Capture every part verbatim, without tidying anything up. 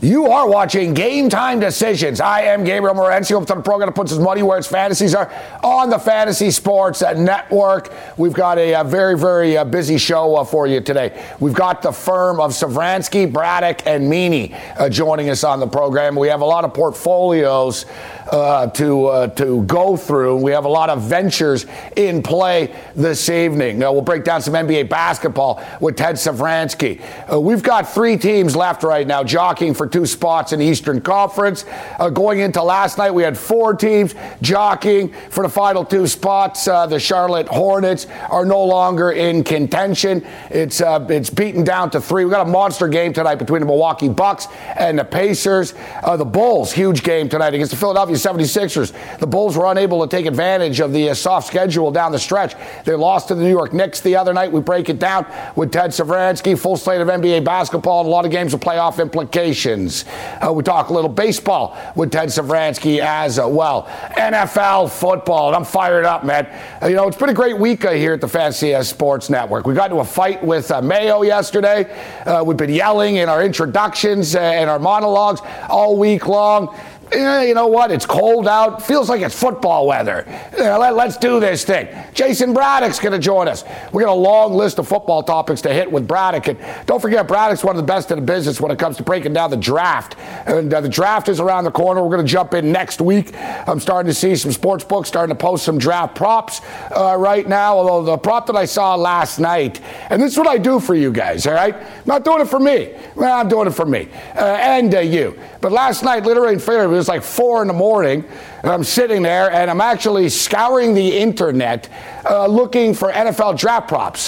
You are watching Game Time Decisions. I am Gabriel Morency. Up to the program that puts his money where his fantasies are on the Fantasy Sports Network. We've got a, a very, very uh, busy show uh, for you today. We've got the firm of Savransky, Braddock, and Meany uh, joining us on the program. We have a lot of portfolios uh, to uh, to go through. We have a lot of ventures in play this evening. Uh, we'll break down some N B A basketball with Ted Savransky. Uh, we've got three teams left right now jockeying for two spots in the Eastern Conference. Uh, going into last night, we had four teams jockeying for the final two spots. Uh, the Charlotte Hornets are no longer in contention. It's uh, it's beaten down to three. We've got a monster game tonight between the Milwaukee Bucks and the Pacers. Uh, the Bulls, huge game tonight against the Philadelphia seventy-sixers. The Bulls were unable to take advantage of the uh, soft schedule down the stretch. They lost to the New York Knicks the other night. We break it down with Ted Savransky. Full slate of N B A basketball and a lot of games with playoff implications. Uh, we talk a little baseball with Ted Savransky as uh, well. N F L football, and I'm fired up, man. Uh, you know, it's been a great week uh, here at the Fantasy Sports Network. We got into a fight with uh, Mayo yesterday. Uh, we've been yelling in our introductions uh, and our monologues all week long. You know what? It's cold out. Feels like it's football weather. Uh, let, let's do this thing. Jason Braddock's going to join us. We got a long list of football topics to hit with Braddock. And don't forget, Braddock's one of the best in the business when it comes to breaking down the draft. And uh, the draft is around the corner. We're going to jump in next week. I'm starting to see some sports books starting to post some draft props uh, right now. Although the prop that I saw last night, and this is what I do for you guys, all right? I'm not doing it for me. Well, I'm doing it for me uh, and uh, you. But last night, literally in Fairview, it was like four in the morning, and I'm sitting there, and I'm actually scouring the internet uh, looking for N F L draft props.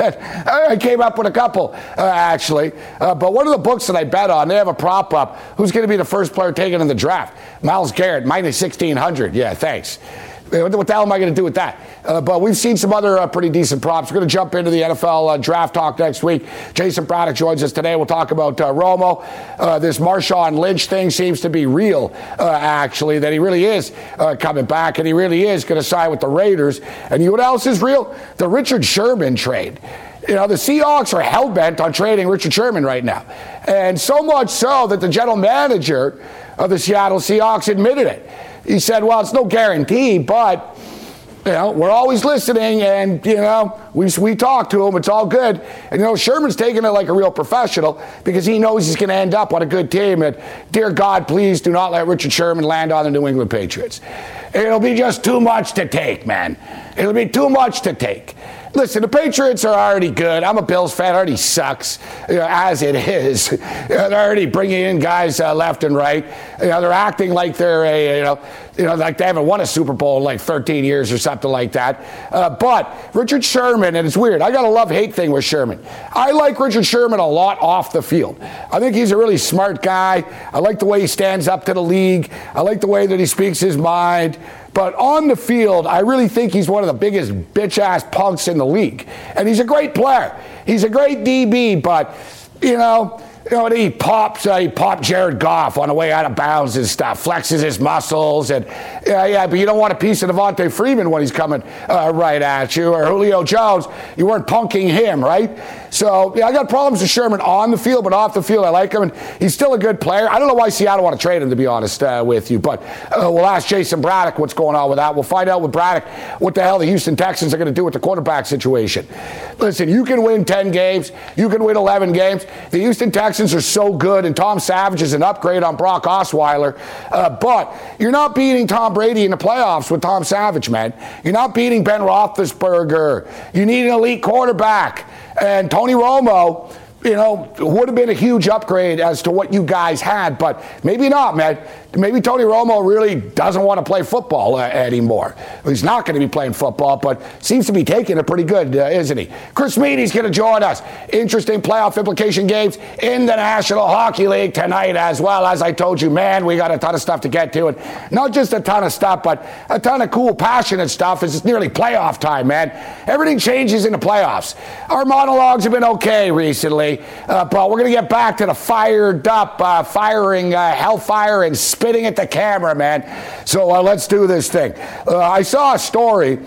I came up with a couple, uh, actually. Uh, but one of the books that I bet on, they have a prop up. Who's going to be the first player taken in the draft? Myles Garrett, minus sixteen hundred. Yeah, thanks. What the hell am I going to do with that? Uh, but we've seen some other uh, pretty decent props. We're going to jump into the N F L uh, draft talk next week. Jason Braddock joins us today. We'll talk about uh, Romo. Uh, this Marshawn Lynch thing seems to be real, uh, actually, that he really is uh, coming back, and he really is going to sign with the Raiders. And you know what else is real? The Richard Sherman trade. You know, the Seahawks are hell-bent on trading Richard Sherman right now. And so much so that the general manager of the Seattle Seahawks admitted it. He said, well, it's no guarantee, but, you know, we're always listening, and, you know, we we talk to him. It's all good. And, you know, Sherman's taking it like a real professional because he knows he's going to end up on a good team. And, dear God, please do not let Richard Sherman land on the New England Patriots. It'll be just too much to take, man. It'll be too much to take. Listen, the Patriots are already good. I'm a Bills fan. It already sucks, you know, as it is. You know, they're already bringing in guys uh, left and right. You know, they're acting like they're a, you know, you know, like they haven't won a Super Bowl in like thirteen years or something like that. Uh, but Richard Sherman, and it's weird. I got a love-hate thing with Sherman. I like Richard Sherman a lot off the field. I think he's a really smart guy. I like the way he stands up to the league. I like the way that he speaks his mind. But on the field, I really think he's one of the biggest bitch-ass punks in the league. And he's a great player. He's a great D B, but, you know, you know, he pops, uh, he popped Jared Goff on the way out of bounds and stuff, flexes his muscles, and yeah, yeah, but you don't want a piece of Devontae Freeman when he's coming uh, right at you, or Julio Jones. You weren't punking him, right? So, yeah, I got problems with Sherman on the field, but off the field, I like him, and he's still a good player. I don't know why Seattle want to trade him, to be honest uh, with you, but uh, we'll ask Jason Braddock what's going on with that. We'll find out with Braddock what the hell the Houston Texans are going to do with the quarterback situation. Listen, you can win ten games. You can win eleven games. The Houston Texans are so good, and Tom Savage is an upgrade on Brock Osweiler, uh, but you're not beating Tom Brady in the playoffs with Tom Savage, man. You're not beating Ben Roethlisberger. You need an elite quarterback. And Tony Romo, you know, would have been a huge upgrade as to what you guys had, but maybe not, man. Maybe Tony Romo really doesn't want to play football uh, anymore. He's not going to be playing football, but seems to be taking it pretty good, uh, isn't he? Chris Meany's going to join us. Interesting playoff implication games in the National Hockey League tonight as well. As I told you, man, we got a ton of stuff to get to. And not just a ton of stuff, but a ton of cool, passionate stuff. It's nearly playoff time, man. Everything changes in the playoffs. Our monologues have been okay recently, uh, but we're going to get back to the fired up, uh, firing uh, hellfire and spitting at the camera, man. So uh, let's do this thing. Uh, I saw a story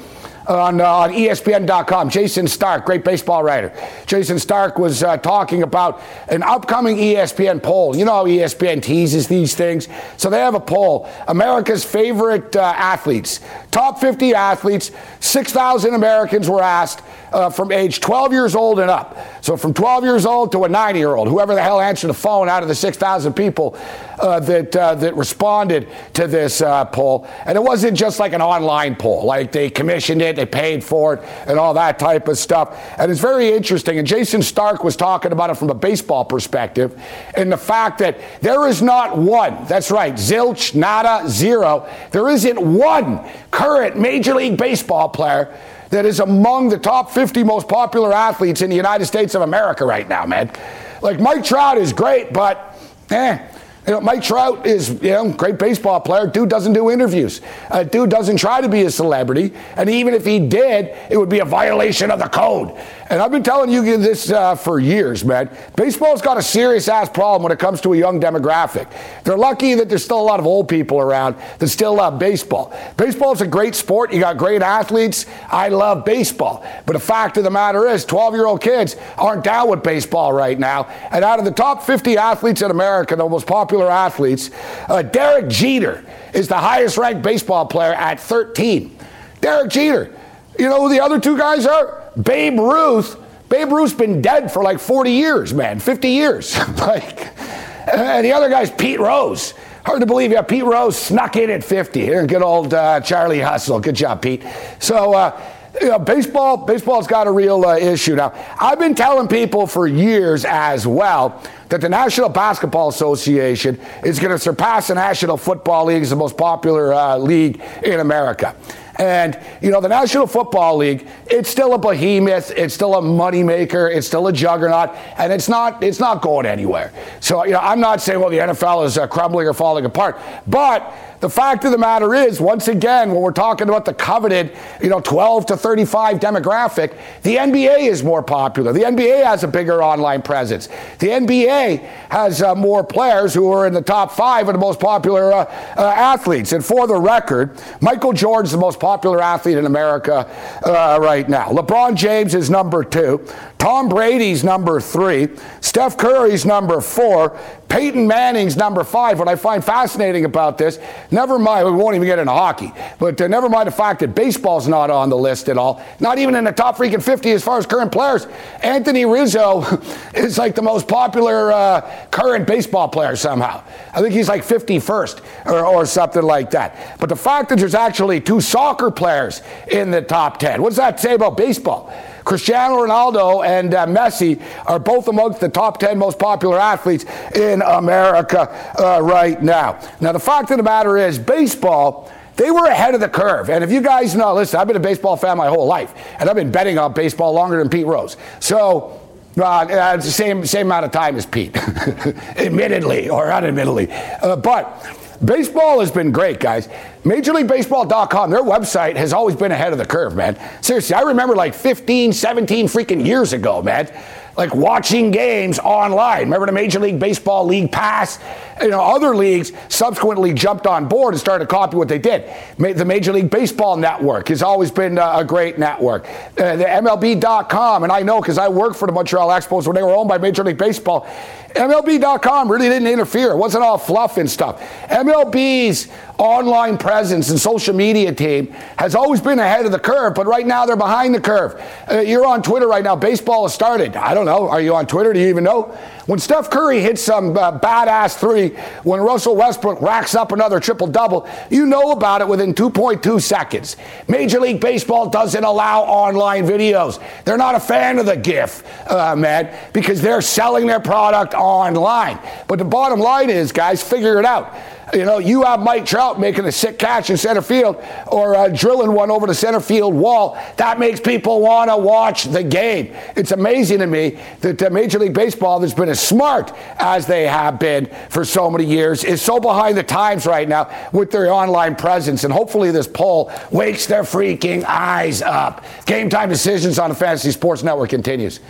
on, uh, on E S P N dot com. Jason Stark, great baseball writer. Jason Stark was uh, talking about an upcoming E S P N poll. You know how E S P N teases these things. So they have a poll. America's favorite uh, athletes. Top fifty athletes. six thousand Americans were asked uh, from age twelve years old and up. So from twelve years old to a ninety-year-old, whoever the hell answered the phone out of the six thousand people uh, that uh, that responded to this uh, poll. And it wasn't just like an online poll. Like they commissioned it, they paid for it, and all that type of stuff. And it's very interesting. And Jason Stark was talking about it from a baseball perspective, and the fact that there is not one, that's right, zilch, nada, zero, there isn't one current Major League Baseball player that is among the top fifty most popular athletes in the United States of America right now, man. Like, Mike Trout is great, but, eh. You know, Mike Trout is, you know, great baseball player. Dude doesn't do interviews. Uh, dude doesn't try to be a celebrity. And even if he did, it would be a violation of the code. And I've been telling you this uh, for years, man. Baseball's got a serious-ass problem when it comes to a young demographic. They're lucky that there's still a lot of old people around that still love baseball. Baseball's a great sport. You got great athletes. I love baseball. But the fact of the matter is, twelve-year-old kids aren't down with baseball right now. And out of the top fifty athletes in America, the most popular athletes, uh, Derek Jeter is the highest-ranked baseball player at thirteen. Derek Jeter. You know who the other two guys are? Babe Ruth. Babe Ruth's been dead for like forty years, man, fifty years. Like, and the other guy's Pete Rose. Hard to believe, yeah, Pete Rose snuck in at fifty. Good old uh, Charlie Hustle. Good job, Pete. So, uh, you know, baseball, baseball's got a real uh, issue now. I've been telling people for years as well that the National Basketball Association is going to surpass the National Football League as the most popular uh, league in America. And, you know, the National Football League, it's still a behemoth, it's still a moneymaker, it's still a juggernaut, and it's not it's not going anywhere. So, you know, I'm not saying, well, the N F L is uh, crumbling or falling apart, but the fact of the matter is, once again, when we're talking about the coveted, you know, twelve to thirty-five demographic, the N B A is more popular. The N B A has a bigger online presence. The N B A has uh, more players who are in the top five of the most popular uh, uh, athletes. And for the record, Michael Jordan's the most popular athlete in America uh, right now. LeBron James is number two. Tom Brady's number three. Steph Curry's number four. Peyton Manning's number five. What I find fascinating about this, never mind, we won't even get into hockey, but uh, never mind the fact that baseball's not on the list at all, not even in the top freaking fifty as far as current players. Anthony Rizzo is like the most popular uh, current baseball player somehow. I think he's like fifty-first or, or something like that. But the fact that there's actually two soccer players in the top ten, what does that say about baseball? Cristiano Ronaldo and uh, Messi are both amongst the top ten most popular athletes in America uh, right now. Now, the fact of the matter is, baseball, they were ahead of the curve. And if you guys know, listen, I've been a baseball fan my whole life, and I've been betting on baseball longer than Pete Rose. So, Uh, it's the same, same amount of time as Pete, admittedly or unadmittedly. Uh, but baseball has been great, guys. Major League Baseball dot com, their website has always been ahead of the curve, man. Seriously, I remember like fifteen, seventeen freaking years ago, man, like watching games online. Remember the Major League Baseball League Pass? You know, other leagues subsequently jumped on board and started to copy what they did. The Major League Baseball Network has always been a great network. Uh, the M L B dot com, and I know because I worked for the Montreal Expos when they were owned by Major League Baseball. M L B dot com really didn't interfere. It wasn't all fluff and stuff. M L B's online presence and social media team has always been ahead of the curve, but right now they're behind the curve. Uh, you're on Twitter right now. Baseball has started. I don't know. Are you on Twitter? Do you even know? When Steph Curry hits some uh, badass three, when Russell Westbrook racks up another triple-double, you know about it within two point two seconds. Major League Baseball doesn't allow online videos. They're not a fan of the GIF, uh, man, because they're selling their product online. But the bottom line is, guys, figure it out. You know, you have Mike Trout making a sick catch in center field or uh, drilling one over the center field wall. That makes people want to watch the game. It's amazing to me that uh, Major League Baseball, that's been as smart as they have been for so many years, is so behind the times right now with their online presence. And hopefully this poll wakes their freaking eyes up. Game Time Decisions on the Fantasy Sports Network continues.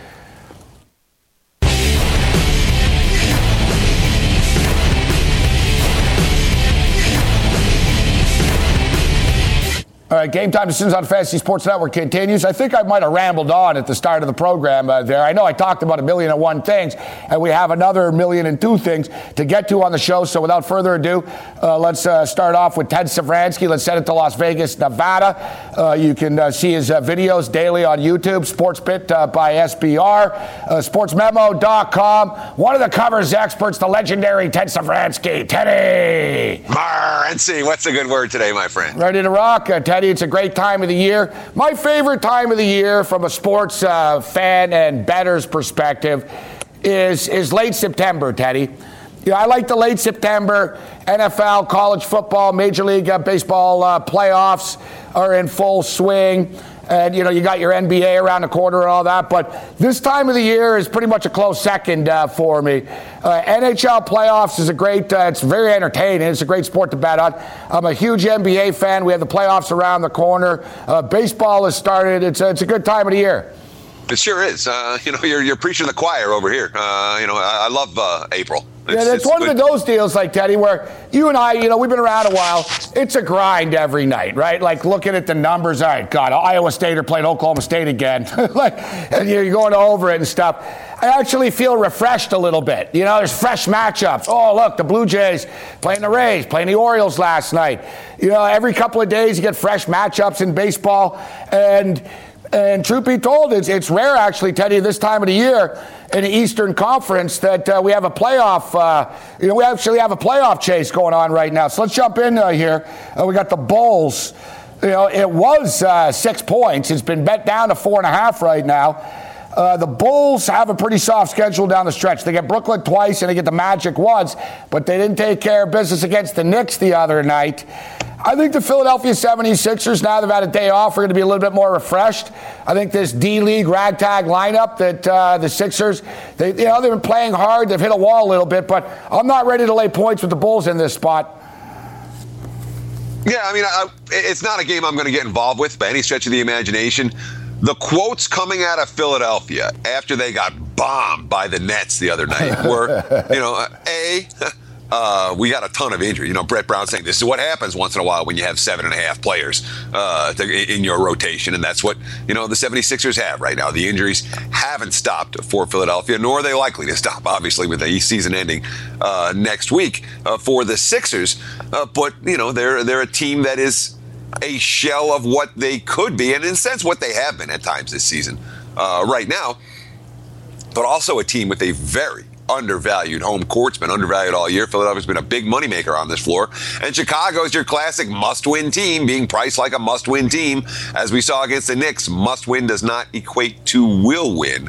All right, Game Time Decisions on Fantasy Sports Network continues. I think I might have rambled on at the start of the program uh, there. I know I talked about a million and one things, and we have another million and two things to get to on the show. So without further ado, uh, let's uh, start off with Ted Savransky. Let's send it to Las Vegas, Nevada. Uh, you can uh, see his uh, videos daily on YouTube, SportsBit uh, by S B R, uh, sports memo dot com. One of the covers experts, the legendary Ted Savransky. Teddy! Morency, what's a good word today, my friend? Ready to rock, uh, Teddy. It's a great time of the year. My favorite time of the year from a sports uh, fan and bettor's perspective is, is late September, Teddy. You know, I like the late September. N F L, college football, Major League uh, Baseball uh, playoffs are in full swing. And, you know, you got your N B A around the corner and all that. But this time of the year is pretty much a close second uh, for me. Uh, N H L playoffs is a great, uh, it's very entertaining. It's a great sport to bet on. I'm a huge N B A fan. We have the playoffs around the corner. Uh, baseball has started. It's a, it's a good time of the year. It sure is. Uh, you know, you're you're preaching the choir over here. Uh, you know, I, I love uh, April. It's, yeah, it's, it's one good. of those deals, like, Teddy, where you and I, you know, we've been around a while. It's a grind every night, right? Like, looking at the numbers. All right, God, Iowa State are playing Oklahoma State again. like, and you're going over it and stuff. I actually feel refreshed a little bit. You know, there's fresh matchups. Oh, look, the Blue Jays playing the Rays, playing the Orioles last night. You know, every couple of days you get fresh matchups in baseball. And... And truth be told, it's, it's rare, actually, Teddy, this time of the year in the Eastern Conference that uh, we have a playoff, uh, you know, we actually have a playoff chase going on right now. So let's jump in uh, here. Uh, we got the Bulls. You know, it was uh, six points. It's been bet down to four and a half right now. Uh, the Bulls have a pretty soft schedule down the stretch. They get Brooklyn twice and they get the Magic once, but they didn't take care of business against the Knicks the other night. I think the Philadelphia seventy-sixers, now they've had a day off, are going to be a little bit more refreshed. I think this D-League ragtag lineup that uh, the Sixers, they, you know, they've been playing hard. They've hit a wall a little bit, but I'm not ready to lay points with the Bulls in this spot. Yeah, I mean, I, it's not a game I'm going to get involved with by any stretch of the imagination. The quotes coming out of Philadelphia after they got bombed by the Nets the other night were, you know, A, uh, we got a ton of injury. You know, Brett Brown saying this is what happens once in a while when you have seven and a half players uh, to, in your rotation. And that's what, you know, the seventy-sixers have right now. The injuries haven't stopped for Philadelphia, nor are they likely to stop, obviously, with the season ending uh, next week uh, for the Sixers. Uh, but, you know, they're they're a team that is a shell of what they could be, and in a sense what they have been at times this season uh, right now, but also a team with a very undervalued home court. It's been undervalued all year. Philadelphia's been a big moneymaker on this floor, and Chicago is your classic must-win team, being priced like a must-win team. As we saw against the Knicks, must-win does not equate to will win,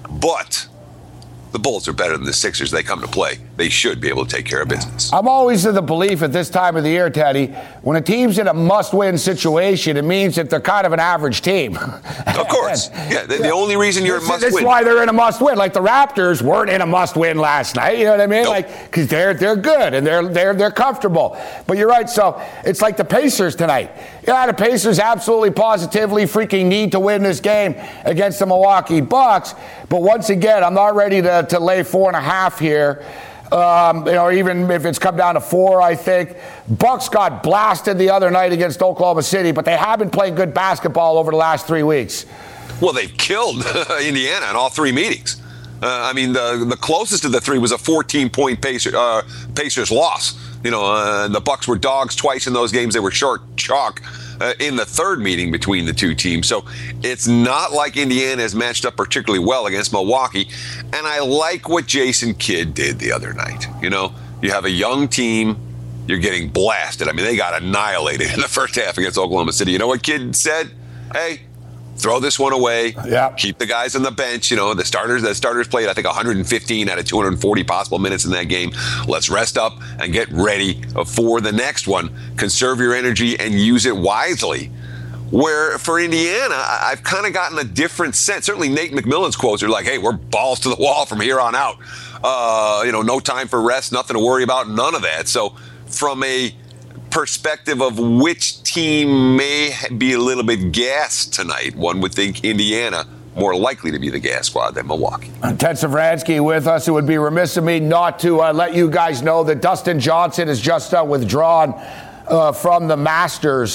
but the Bulls are better than the Sixers. They come to play. They should be able to take care of business. I'm always of the belief at this time of the year, Teddy, when a team's in a must-win situation, it means that they're kind of an average team. Of course. Yeah, the, the only reason you're a must-win. That's why they're in a must-win. Like the Raptors weren't in a must-win last night. You know what I mean? Nope. Like, because they're they're good and they're they're they're comfortable. But you're right. So it's like the Pacers tonight. Yeah, the Pacers absolutely, positively, freaking need to win this game against the Milwaukee Bucks. But once again, I'm not ready to to lay four and a half here. Um, you know, even if it's come down to four, I think. Bucks got blasted the other night against Oklahoma City, but they have been playing good basketball over the last three weeks. Well, they've killed Indiana in all three meetings. Uh, I mean, the the closest of the three was a fourteen-point Pacer, uh, Pacers loss. You know, uh, the Bucks were dogs twice in those games. They were short chalk uh, in the third meeting between the two teams. So it's not like Indiana has matched up particularly well against Milwaukee. And I like what Jason Kidd did the other night. You know, you have a young team. You're getting blasted. I mean, they got annihilated in the first half against Oklahoma City. You know what Kidd said? Hey, throw this one away. Yeah. Keep the guys on the bench. You know, the starters, the starters played, I think, one hundred fifteen out of two hundred forty possible minutes in that game. Let's rest up and get ready for the next one. Conserve your energy and use it wisely. Where for Indiana, I've kind of gotten a different sense. Certainly Nate McMillan's quotes are like, hey, we're balls to the wall from here on out. Uh, you know, no time for rest, nothing to worry about, none of that. So from a perspective of which team may be a little bit gassed tonight, one would think Indiana more likely to be the gas squad than Milwaukee. Ted Savransky with us. It would be remiss of me not to uh, let you guys know that Dustin Johnson is just uh, withdrawn uh, from the Masters.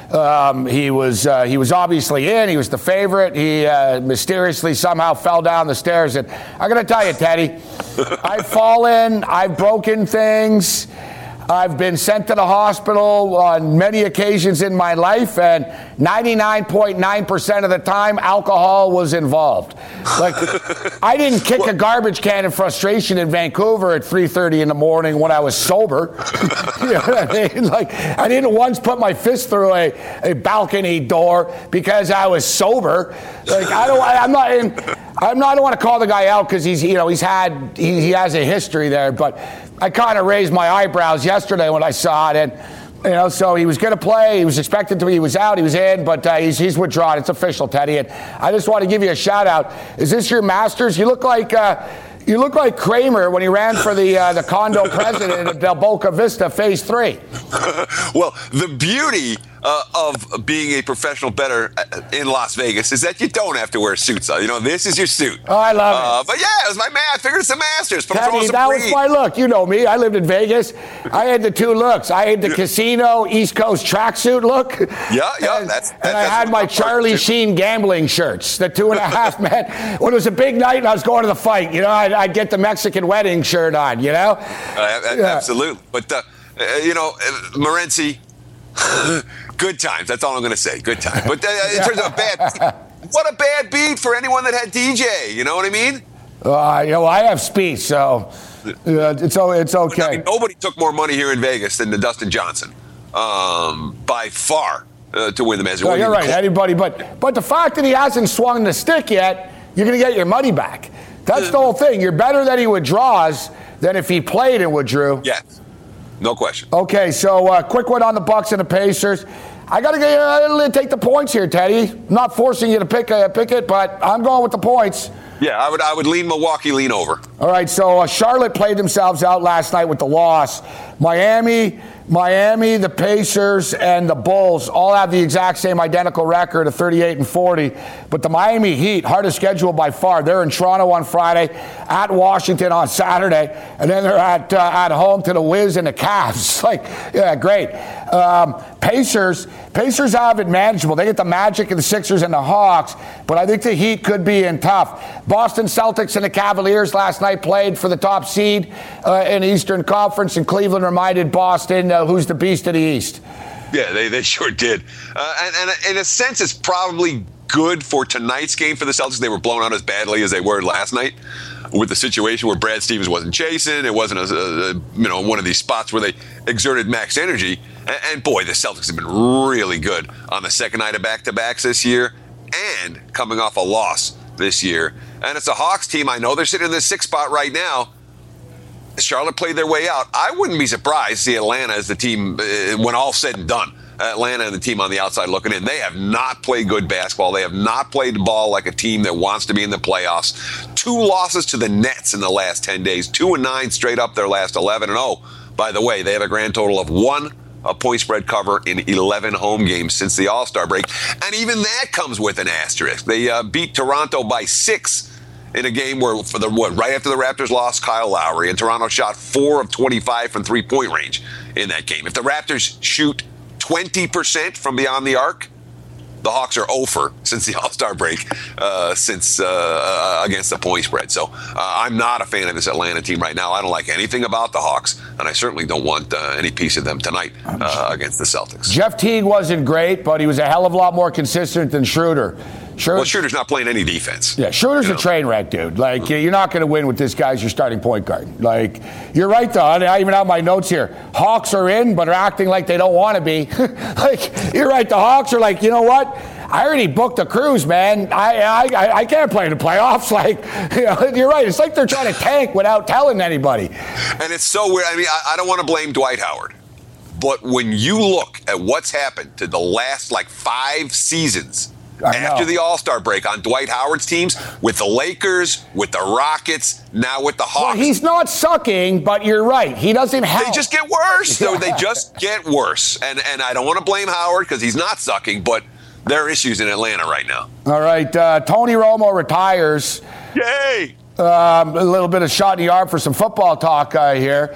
Um, he was uh, he was obviously in. He was the favorite. He uh, mysteriously somehow fell down the stairs. And I'm going to tell you, Teddy, I've fallen. I've broken things. I've been sent to the hospital on many occasions in my life, and ninety-nine point nine percent of the time, alcohol was involved. Like, I didn't kick a garbage can in frustration in Vancouver at three thirty in the morning when I was sober. You know what I mean? Like, I didn't once put my fist through a, a balcony door because I was sober. Like, I don't, I'm not in, I'm not, I don't want to call the guy out because he's, you know, he's had, he, he has a history there, but I kind of raised my eyebrows yesterday when I saw it, and you know, so he was going to play. He was expected to be. He was out. He was in, but uh, he's he's withdrawn. It's official, Teddy. And I just want to give you a shout out. Is this your Masters? You look like uh, you look like Kramer when he ran for the uh, the condo president at Del Boca Vista Phase Three. Well, the beauty uh, of being a professional bettor in Las Vegas is that you don't have to wear suits. You know, this is your suit. Oh, I love uh, it. But yeah, it was my man. I figured it's the Masters. Put Teddy, that was my look. You know me. I lived in Vegas. I had the two looks. I had the casino East Coast tracksuit look. Yeah, yeah. And, that's, that, and I that's had my Charlie Sheen gambling shirts, the two and a half men. When it was a big night and I was going to the fight, you know, I'd, I'd get the Mexican wedding shirt on, you know? Uh, yeah. Absolutely. But, uh, uh, you know, uh, Morency, good times. That's all I'm going to say. Good times. But uh, in terms of a bad, what a bad beat for anyone that had D J. You know what I mean? Uh, you know, I have speech, so uh, it's it's okay. I mean, nobody took more money here in Vegas than the Dustin Johnson, um, by far, uh, to win the Masters. No, you're right, anybody. But but the fact that he hasn't swung the stick yet, you're going to get your money back. That's the whole thing. You're better that he withdraws than if he played and withdrew. Yes, no question. Okay, so uh, quick one on the Bucks and the Pacers. I got to uh, take the points here, Teddy. I'm not forcing you to pick uh, pick it, but I'm going with the points. Yeah, I would I would lean Milwaukee, lean over. All right, so uh, Charlotte played themselves out last night with the loss. Miami, Miami, the Pacers, and the Bulls all have the exact same identical record of thirty-eight and forty. But the Miami Heat, hardest schedule by far. They're in Toronto on Friday, at Washington on Saturday, and then they're at uh, at home to the Wiz and the Cavs. Like, yeah, great. Um, Pacers, Pacers have it manageable. They get the Magic and the Sixers and the Hawks, but I think the Heat could be in tough. Boston Celtics and the Cavaliers last night played for the top seed uh, in the Eastern Conference, and Cleveland reminded Boston uh, who's the beast of the East. Yeah, they, they sure did. Uh, and, and in a sense, it's probably good for tonight's game for the Celtics. They were blown out as badly as they were last night with the situation where Brad Stevens wasn't chasing. It wasn't a, a, a you know one of these spots where they exerted max energy. And, and boy, the Celtics have been really good on the second night of back-to-backs this year and coming off a loss this year. And it's a Hawks team. I know they're sitting in the sixth spot right now. Charlotte played their way out. I wouldn't be surprised to see Atlanta as the team uh, when all said and done. Atlanta and the team on the outside looking in. They have not played good basketball. They have not played the ball like a team that wants to be in the playoffs. Two losses to the Nets in the last ten days. Two and nine straight up their last eleven. And oh, by the way, they have a grand total of one a point spread cover in eleven home games since the All-Star break. And even that comes with an asterisk. They uh, beat Toronto by six in a game where, for the what, right after the Raptors lost Kyle Lowry, and Toronto shot four of twenty-five from three-point range in that game. If the Raptors shoot twenty percent from beyond the arc, the Hawks are oh for since the All-Star break, uh, since uh, against the point spread. So uh, I'm not a fan of this Atlanta team right now. I don't like anything about the Hawks, and I certainly don't want uh, any piece of them tonight uh, against the Celtics. Jeff Teague wasn't great, but he was a hell of a lot more consistent than Schroeder. Schroeder well, Schroeder's not playing any defense. Yeah, Schroeder's you know? a train wreck, dude. Like, you're not going to win with this guy as your starting point guard. Like, you're right, though. I even have my notes here. Hawks are in, but are acting like they don't want to be. Like, you're right. The Hawks are like, you know what? I already booked a cruise, man. I I I can't play in the playoffs. Like, you know, you're right. It's like they're trying to tank without telling anybody. And it's so weird. I mean, I, I don't want to blame Dwight Howard, but when you look at what's happened to the last like five seasons after the All-Star break on Dwight Howard's teams, with the Lakers, with the Rockets, now with the Hawks. Well, he's not sucking, but you're right. He doesn't help. They just get worse. So they just get worse. And and I don't want to blame Howard because he's not sucking, but there are issues in Atlanta right now. All right. Uh, Tony Romo retires. Yay! Um, a little bit of shot in the arm for some football talk uh, here.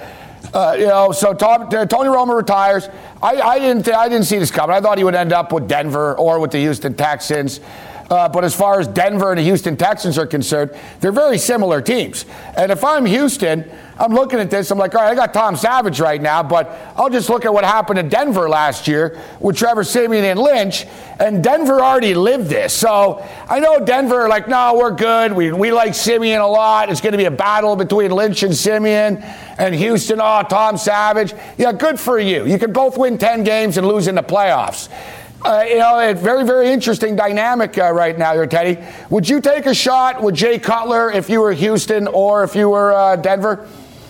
Uh, you know, so Tom, uh, Tony Romo retires. I, I didn't th- I didn't see this coming. I thought he would end up with Denver or with the Houston Texans. Uh, but as far as Denver and the Houston Texans are concerned, they're very similar teams. And if I'm Houston, I'm looking at this, I'm like, all right, I got Tom Savage right now, but I'll just look at what happened to Denver last year with Trevor Siemian and Lynch, and Denver already lived this. So I know Denver are like, no, we're good. We we like Siemian a lot. It's going to be a battle between Lynch and Siemian, and Houston, oh, Tom Savage. Yeah, good for you. You can both win ten games and lose in the playoffs. Uh, you know, a very, very interesting dynamic uh, right now here, Teddy. Would you take a shot with Jay Cutler if you were Houston or if you were uh, Denver?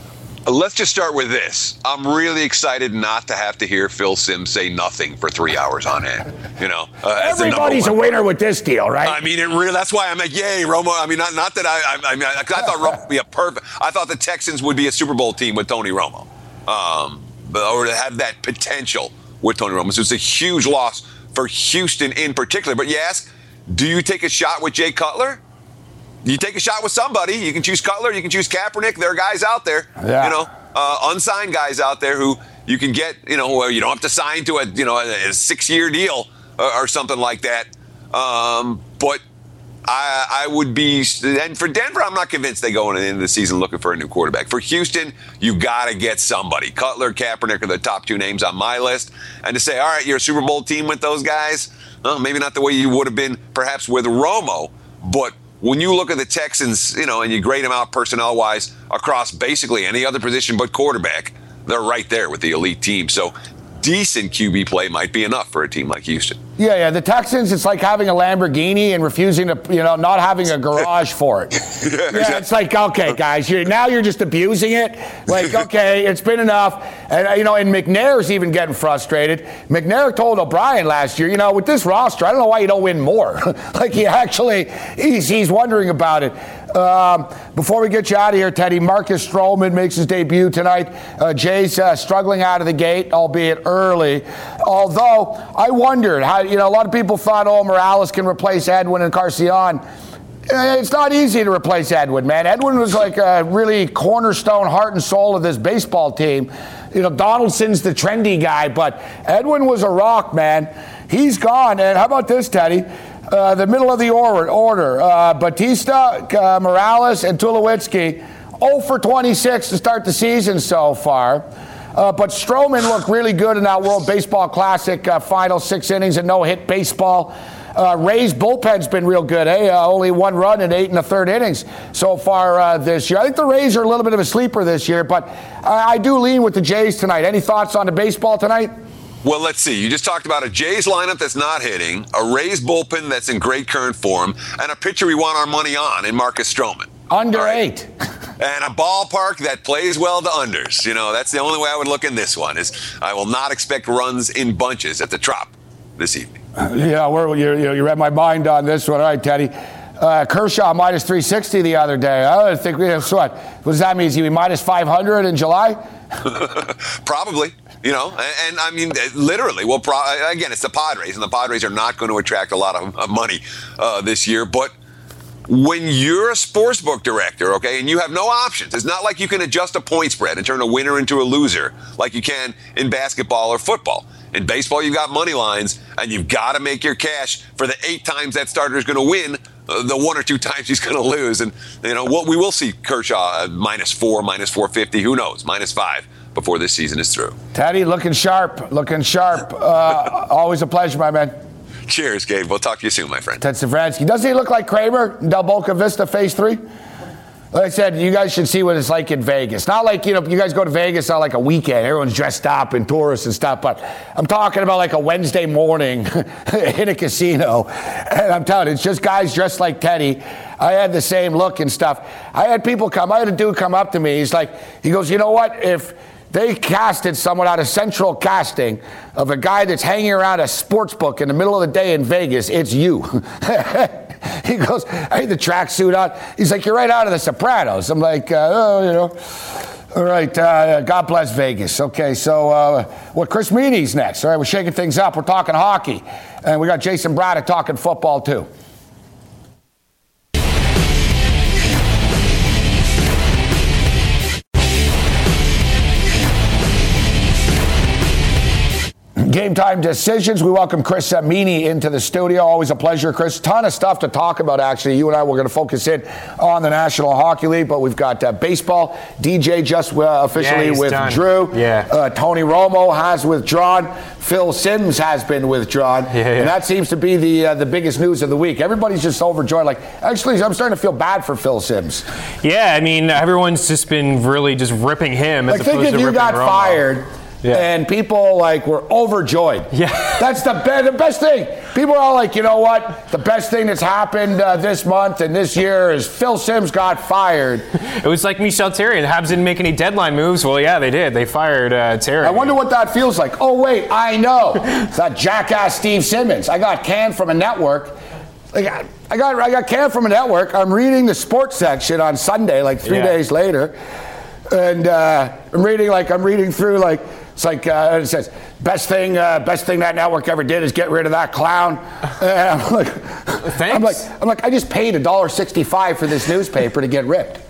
Let's just start with this. I'm really excited not to have to hear Phil Simms say nothing for three hours on end. You know, uh, everybody's a winner with this deal, right? I mean, it really. That's why I'm like, yay, Romo. I mean, not, not that I. I, I mean, I, I thought Romo would be a perfect. I thought the Texans would be a Super Bowl team with Tony Romo, um, but, or to have that potential with Tony Romo. So it's a huge loss for Houston in particular. But you ask, do you take a shot with Jay Cutler? You take a shot with somebody. You can choose Cutler. You can choose Kaepernick. There are guys out there, yeah. you know, uh, unsigned guys out there who you can get, you know, where you don't have to sign to a, you know, a, a six-year deal or, or something like that. Um, but I, I would be, and for Denver, I'm not convinced they go into the season looking for a new quarterback. For Houston, you got to get somebody. Cutler, Kaepernick are the top two names on my list. And to say, all right, you're a Super Bowl team with those guys, well, maybe not the way you would have been perhaps with Romo, but when you look at the Texans, you know, and you grade them out personnel-wise across basically any other position but quarterback, they're right there with the elite team. So decent Q B play might be enough for a team like Houston. Yeah, yeah. The Texans, it's like having a Lamborghini and refusing to, you know, not having a garage for it. yeah, yeah, it's like, okay, guys, you're, now you're just abusing it. Like, okay, it's been enough. And, you know, and McNair's even getting frustrated. McNair told O'Brien last year, you know, with this roster, I don't know why you don't win more. Like, he actually, he's, he's wondering about it. Um, before we get you out of here, Teddy, Marcus Stroman makes his debut tonight. Uh, Jay's uh, struggling out of the gate, albeit early. Although, I wondered how, you know, a lot of people thought, oh, Morales can replace Edwin and Carcion. It's not easy to replace Edwin, man. Edwin was like a really cornerstone, heart and soul of this baseball team. You know, Donaldson's the trendy guy, but Edwin was a rock, man. He's gone. And how about this, Teddy? Uh, the middle of the order, order uh, Batista, uh, Morales, and Tulowitzki, oh for twenty-six to start the season so far. Uh, but Stroman looked really good in that World Baseball Classic uh, final six innings and no-hit baseball. Uh, Ray's bullpen's been real good, eh? Uh, only one run in eight and a third innings so far uh, this year. I think the Rays are a little bit of a sleeper this year, but I, I do lean with the Jays tonight. Any thoughts on the baseball tonight? Well, let's see. You just talked about a Jays lineup that's not hitting, a Rays bullpen that's in great current form, and a pitcher we want our money on in Marcus Stroman. Under right. eight. And a ballpark that plays well to unders. You know, that's the only way I would look in this one is I will not expect runs in bunches at the Trop this evening. Uh, yeah, we're, you, you read my mind on this one. All right, Teddy. Uh, Kershaw minus three sixty the other day. I think we have what? What does that mean? Is he minus five hundred in July? Probably. You know, and, and I mean, literally, well, pro- again, it's the Padres, and the Padres are not going to attract a lot of, of money uh, this year. But when you're a sportsbook director, okay, and you have no options, it's not like you can adjust a point spread and turn a winner into a loser like you can in basketball or football. In baseball, you've got money lines, and you've got to make your cash for the eight times that starter is going to win, uh, the one or two times he's going to lose. And, you know, what we will see Kershaw uh, minus four, minus four fifty, who knows, minus five before this season is through. Teddy, looking sharp, looking sharp. Uh, always a pleasure, my man. Cheers, Gabe. We'll talk to you soon, my friend. Ted Savransky. Doesn't he look like Kramer in Del Boca Vista Phase three? Like I said, you guys should see what it's like in Vegas. Not like, you know, you guys go to Vegas on like a weekend. Everyone's dressed up and tourists and stuff. But I'm talking about like a Wednesday morning in a casino. And I'm telling you, it's just guys dressed like Teddy. I had the same look and stuff. I had people come. I had a dude come up to me. He's like, he goes, you know what? If they casted someone out of central casting of a guy that's hanging around a sports book in the middle of the day in Vegas, it's you. He goes, I had the tracksuit on. He's like, you're right out of The Sopranos. I'm like, uh, oh, you know. All right, uh, God bless Vegas. Okay, so uh, what? Chris Meany's next. All right, we're shaking things up. We're talking hockey. And we got Jason Braddock talking football, too. Game Time Decisions. We welcome Chris Meany into the studio. Always a pleasure, Chris. Ton of stuff to talk about, actually. You and I were going to focus in on the National Hockey League, but we've got uh, baseball. D J just uh, officially yeah, withdrew. Done. Yeah. Uh, Tony Romo has withdrawn. Phil Simms has been withdrawn. Yeah, yeah. And that seems to be the uh, the biggest news of the week. Everybody's just overjoyed. Like, actually, I'm starting to feel bad for Phil Simms. Yeah, I mean, everyone's just been really just ripping him as I think opposed if to you ripping got Romo. fired... Yeah. And people like were overjoyed. Yeah, that's the, be- the best thing. People are all like, you know what? The best thing that's happened uh, this month and this year is Phil Simms got fired. It was like Michel Therrien. The Habs didn't make any deadline moves. Well, yeah, they did. They fired uh, Therrien. I wonder what that feels like. Oh wait, I know. It's that jackass Steve Simmons. I got canned from a network. Like, I got I got canned from a network. I'm reading the sports section on Sunday, like three yeah. days later, and uh, I'm reading like I'm reading through like. It's like uh, it says, best thing, uh, best thing that network ever did is get rid of that clown. And I'm like, Thanks. I'm like, I'm like, I just paid a dollar sixty-five for this newspaper to get ripped.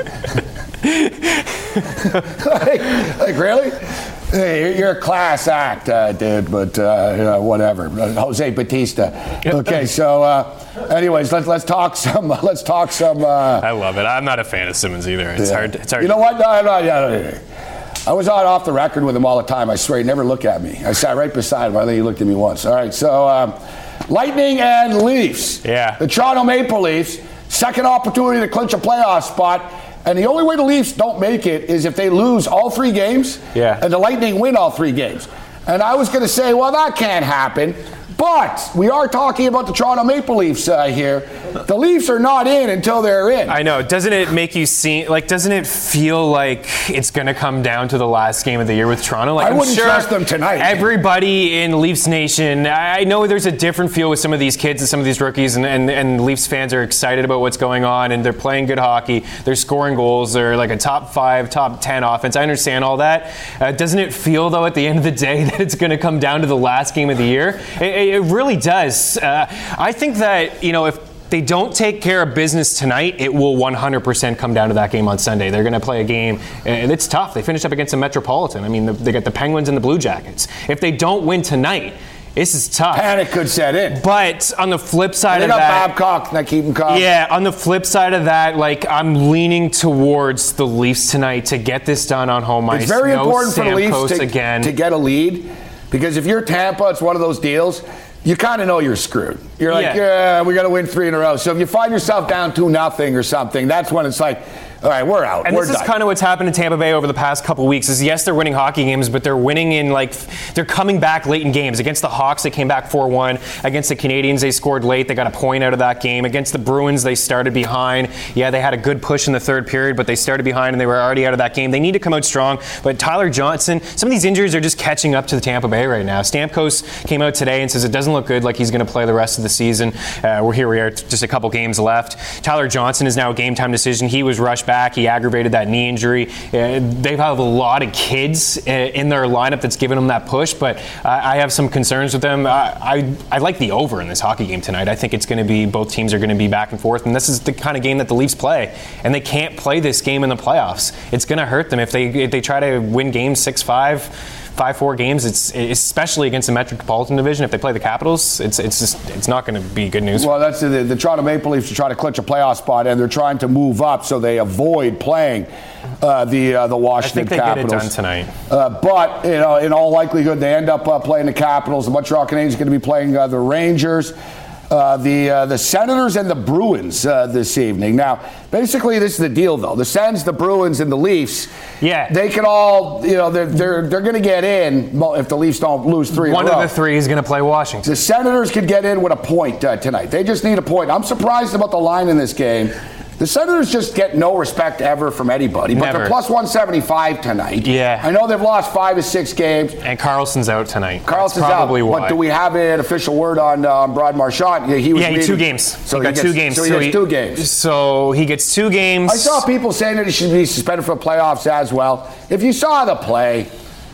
like, like, really? Hey, you're a class act, uh, dude, but uh, you know, whatever. Jose Batista. Okay, so, uh, anyways, let's let's talk some. Let's talk some. Uh, I love it. I'm not a fan of Simmons either. It's yeah. hard. It's hard. You know what? No, no, yeah. I was on off the record with him all the time. I swear, he never looked at me. I sat right beside him. I think he looked at me once. All right, so um, Lightning and Leafs. Yeah. The Toronto Maple Leafs, second opportunity to clinch a playoff spot. And the only way the Leafs don't make it is if they lose all three games yeah. and the Lightning win all three games. And I was going to say, well, that can't happen. But we are talking about the Toronto Maple Leafs uh, here. The Leafs are not in until they're in. I know. Doesn't it make you see, like, doesn't it feel like it's going to come down to the last game of the year with Toronto? Like, I I'm wouldn't sure trust them tonight. Everybody in Leafs Nation, I know there's a different feel with some of these kids and some of these rookies, and, and, and Leafs fans are excited about what's going on, and they're playing good hockey. They're scoring goals. They're like a top five, top ten offense. I understand all that. Uh, doesn't it feel, though, at the end of the day that it's going to come down to the last game of the year? It, it really does. Uh, I think that, you know, if they don't take care of business tonight, it will one hundred percent come down to that game on Sunday. They're going to play a game, and it's tough. They finished up against the Metropolitan. I mean, they got the Penguins and the Blue Jackets. If they don't win tonight, this is tough. Panic could set in. But on the flip side they of got that, Babcock, not keeping calm. Yeah, on the flip side of that, like, I'm leaning towards the Leafs tonight to get this done on home ice. It's very no important for the Stamkos Leafs to, again. to get a lead, because if you're Tampa, it's one of those deals. You kind of know you're screwed. You're like, yeah, yeah we got to win three in a row. So if you find yourself down two nothing or something, that's when it's like, all right, we're out. And we're this done. is kind of what's happened in Tampa Bay over the past couple weeks. Is yes, they're winning hockey games, but they're winning in like they're coming back late in games. Against the Hawks, they came back four one. Against the Canadiens, they scored late. They got a point out of that game. Against the Bruins, they started behind. Yeah, they had a good push in the third period, but they started behind and they were already out of that game. They need to come out strong. But Tyler Johnson, some of these injuries are just catching up to the Tampa Bay right now. Stamkos came out today and says it doesn't look good, like he's going to play the rest of the season. Uh, we're here. We are just a couple games left. Tyler Johnson is now a game time decision. He was rushed back. He aggravated that knee injury. Uh, they have a lot of kids uh, in their lineup that's giving them that push, but uh, I have some concerns with them. I, I, I like the over in this hockey game tonight. I think it's going to be, both teams are going to be back and forth, and this is the kind of game that the Leafs play, and they can't play this game in the playoffs. It's going to hurt them if they if they try to win games six five, five four games. It's especially against the Metropolitan Division. If they play the Capitals, it's it's just it's not going to be good news. Well, that's the, the Toronto Maple Leafs are trying to clinch a playoff spot, and they're trying to move up so they avoid playing uh, the uh, the Washington I think they Capitals. get it done tonight. Uh, but you know, in all likelihood, they end up uh, playing the Capitals. The Montreal Canadiens are going to be playing uh, the Rangers. Uh, the uh, the Senators and the Bruins uh, this evening. Now, basically, this is the deal, though. The Sens, the Bruins, and the Leafs. Yeah, they can all, you know, they're they're they're going to get in if the Leafs don't lose three. One in a row. of the three is going to play Washington. The Senators could get in with a point uh, tonight. They just need a point. I'm surprised about the line in this game. The Senators just get no respect ever from anybody, but Never. they're plus one seventy-five tonight. Yeah. I know they've lost five or six games. And Carlson's out tonight. Carlson's That's probably out. why. But do we have an official word on um, Brad Marchand? Yeah, he was yeah, he meeting. two games. So he got he gets, two games. So he so gets he, two games. So he gets two games. I saw people saying that he should be suspended for the playoffs as well. If you saw the play,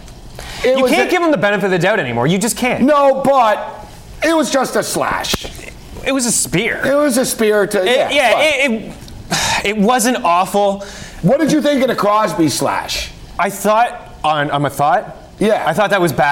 it you was can't a, give him the benefit of the doubt anymore. You just can't. No, but it was just a slash. It was a spear. It was a spear to It, yeah. yeah, it, it, it wasn't awful. What did you think of the Crosby slash? I thought on I'm a thought. Yeah. I thought that was bad.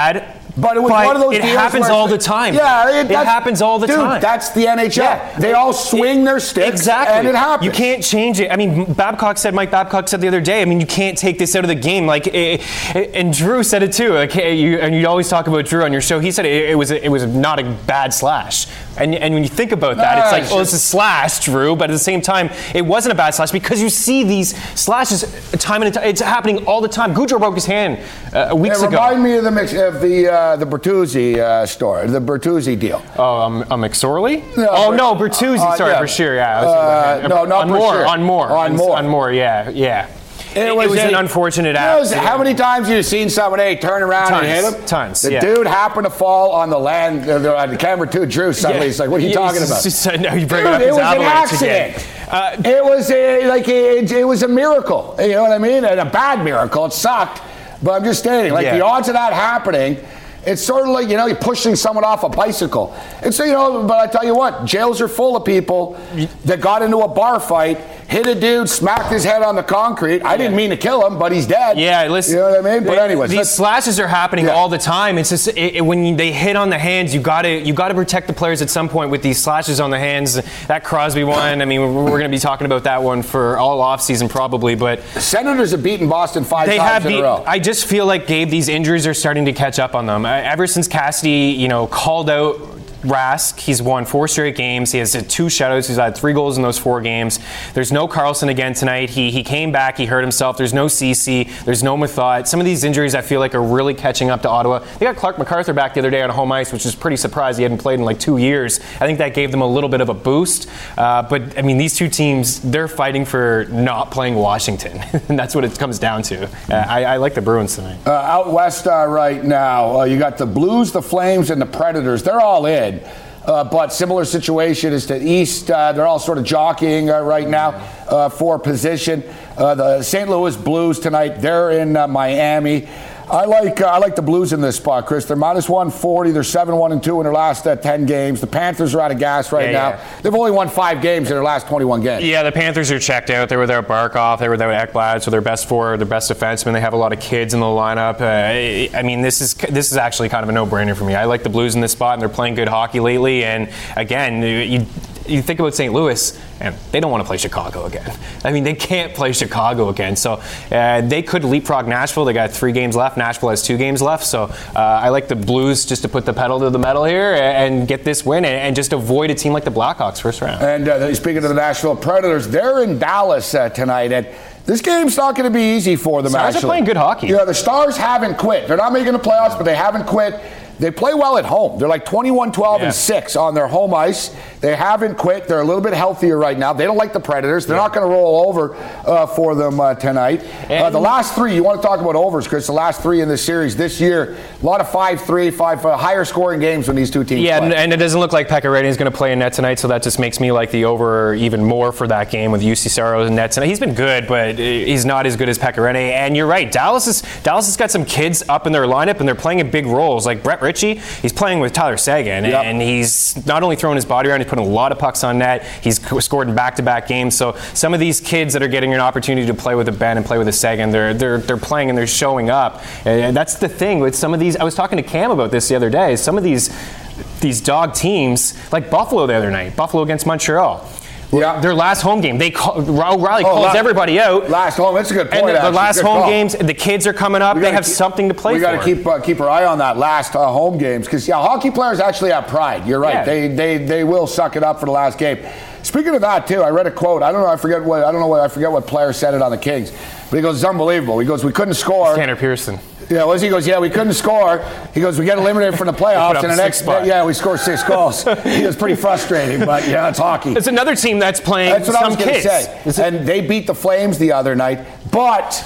But it was but one of those it deals happens where all the time. Yeah, it, it happens all the dude, time. That's the N H L. Yeah. They all swing their sticks, exactly. and it happens. You can't change it. I mean, Babcock said, Mike Babcock said the other day, I mean, you can't take this out of the game. Like, it, it, and Drew said it too. Like, you, and you always talk about Drew on your show. He said it, it was a, it was not a bad slash. And and when you think about that, no, it's like, it's oh, just, it's a slash, Drew. But at the same time, it wasn't a bad slash because you see these slashes time and time. It's happening all the time. Gaudreau broke his hand uh, weeks it ago. Remind me of the mix, of the uh, the Bertuzzi uh, story, the Bertuzzi deal. Oh, um, um McSorley? No, oh Ber- no, Bertuzzi. uh, Sorry, yeah. for sure. Yeah. I Uh, was no, not on for more. sure. On more. On more. On more. Yeah. Yeah. It, It was, was a, an unfortunate it was- accident. How many times have you seen someone, hey, turn around Tons, and hit him? tons, The yeah. dude happened to fall on the land, uh, on the camera two, Drew, suddenly. He's like, what are you Yeah, talking it's about? just- just- no, you bring Dude, it up it as was an avalanche accident. again. Uh, it was a, like it, it was a miracle. You know what I mean? And a bad miracle. It sucked. But I'm just stating, like Yeah. the odds of that happening, it's sort of like, you know, you're pushing someone off a bicycle. It's, you know, but I tell you what, jails are full of people that got into a bar fight, hit a dude, smacked his head on the concrete. I didn't mean to kill him, but he's dead. Yeah, listen. You know what I mean? But anyways, these let's- slashes are happening Yeah. all the time. It's just it, it- when you, they hit on the hands, you got to you got to protect the players at some point with these slashes on the hands. That Crosby one. I mean, we're, we're going to be talking about that one for all offseason probably, but Senators have beaten Boston five they times have in beat, a row. I just feel like, Gabe, these injuries are starting to catch up on them. Uh, ever since Cassidy, you know, called out Rask, he's won four straight games. He has had two shutouts. He's had three goals in those four games. There's no Carlson again tonight. He he came back. He hurt himself. There's no Ceci. There's no Mathot. Some of these injuries I feel like are really catching up to Ottawa. They got Clark MacArthur back the other day on home ice, which is pretty surprised. He hadn't played in like two years. I think that gave them a little bit of a boost. Uh, but, I mean, these two teams, they're fighting for not playing Washington. And that's what it comes down to. Uh, I, I like the Bruins tonight. Uh, out west uh, right now, uh, you got the Blues, the Flames, and the Predators. They're all in. Uh, but similar situation is to East. Uh, they're all sort of jockeying uh, right now uh, for position. Uh, the Saint Louis Blues tonight, they're in uh, Miami. I like uh, I like the Blues in this spot, Chris. They're minus one forty. They're seven one and two in their last uh, ten games. The Panthers are out of gas right Yeah, now. yeah. They've only won five games in their last twenty-one games. Yeah, the Panthers are checked out. They're without Barkov. They're without Ekblad, so their best four, their best defensemen. They have a lot of kids in the lineup. Uh, I mean, this is this is actually kind of a no-brainer for me. I like the Blues in this spot, and they're playing good hockey lately. And again, you you think about Saint Louis, and they don't want to play Chicago again. I mean, they can't play Chicago again. So uh, they could leapfrog Nashville. They got three games left. Nashville has two games left. So uh, I like the Blues just to put the pedal to the metal here and get this win and, and just avoid a team like the Blackhawks first round. And uh, speaking of the Nashville Predators, they're in Dallas uh, tonight. And this game's not going to be easy for them, Stars actually. are playing good hockey. Yeah, the Stars haven't quit. They're not making the playoffs, but they haven't quit. They play well at home. They're like twenty-one, twelve, Yeah. and six on their home ice. They haven't quit. They're a little bit healthier right now. They don't like the Predators. They're Yeah. not going to roll over uh, for them uh, tonight. Uh, And- the last three, you want to talk about overs, Chris, the last three in this series this year, a lot of five three, five, uh, higher scoring games when these two teams Yeah, play. and, and it doesn't look like Pekka Rinne is going to play in net tonight, so that just makes me like the over even more for that game with U C Saros in net tonight. He's been good, but he's not as good as Pekka Rinne. And you're right, Dallas is Dallas has got some kids up in their lineup, and they're playing in big roles. Like Brett Ritchie, he's playing with Tyler Seguin, Yep. and he's not only throwing his body around, he's putting a lot of pucks on net. He's scored in back-to-back games. So some of these kids that are getting an opportunity to play with a Ben and play with a Seguin, they're they're they're playing and they're showing up. And that's the thing with some of these. I was talking to Cam about this the other day. Some of these these dog teams, like Buffalo the other night, Buffalo against Montreal. Yeah. Their last home game, they call, O'Reilly Oh, calls la- everybody out. Last home, that's a good point. And the, the actually. last Good home call. games, the kids are coming up. We They gotta have keep- something to play we for. got to keep uh, keep our eye on that last uh, home games because yeah, hockey players actually have pride. You're right. Yeah. They they they will suck it up for the last game. Speaking of that too, I read a quote. I don't know. I forget what. I don't know what. I forget what player said it on the Kings. But he goes, "It's unbelievable." He goes, "We couldn't score." Tanner Pearson. Yeah, well, he goes, "Yeah, we couldn't score." He goes, "We get eliminated from the playoffs, Put up and the six next, spots. yeah, we scored six goals." He was pretty frustrating, but yeah, it's hockey. It's another team that's playing That's what some I was going to kids. say. And they beat the Flames the other night, but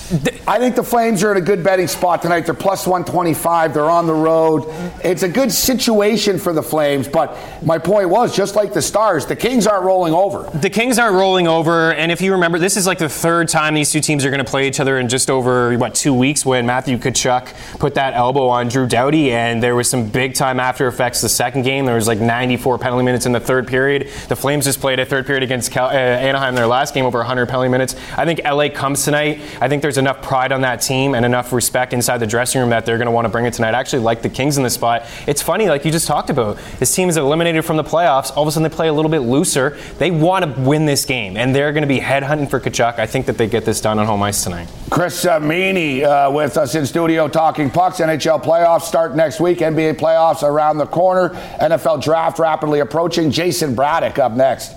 I think the Flames are in a good betting spot tonight. They're plus one twenty-five. They're on the road. It's a good situation for the Flames, but my point was, just like the Stars, the Kings aren't rolling over. The Kings aren't rolling over, and if you remember, this is like the third time these two teams are going to play each other in just over, what, two weeks when Matthew Tkachuk put that elbow on Drew Doughty, and there was some big-time after effects the second game. There was like ninety-four penalty minutes in the third period. The Flames just played a third period against Cal- uh, Anaheim in their last game, over one hundred penalty minutes. I think L A comes tonight. I think there's enough pride on that team and enough respect inside the dressing room that they're going to want to bring it tonight. I actually like the Kings in this spot. It's funny, like you just talked about, this team is eliminated from the playoffs. All of a sudden they play a little bit looser. They want to win this game, and they're going to be headhunting for Tkachuk. I think that they get this done on home ice tonight. Chris uh, Meany uh, with us in studio talking pucks. N H L playoffs start next week. N B A playoffs around the corner. N F L draft rapidly approaching. Jason Braddock up next.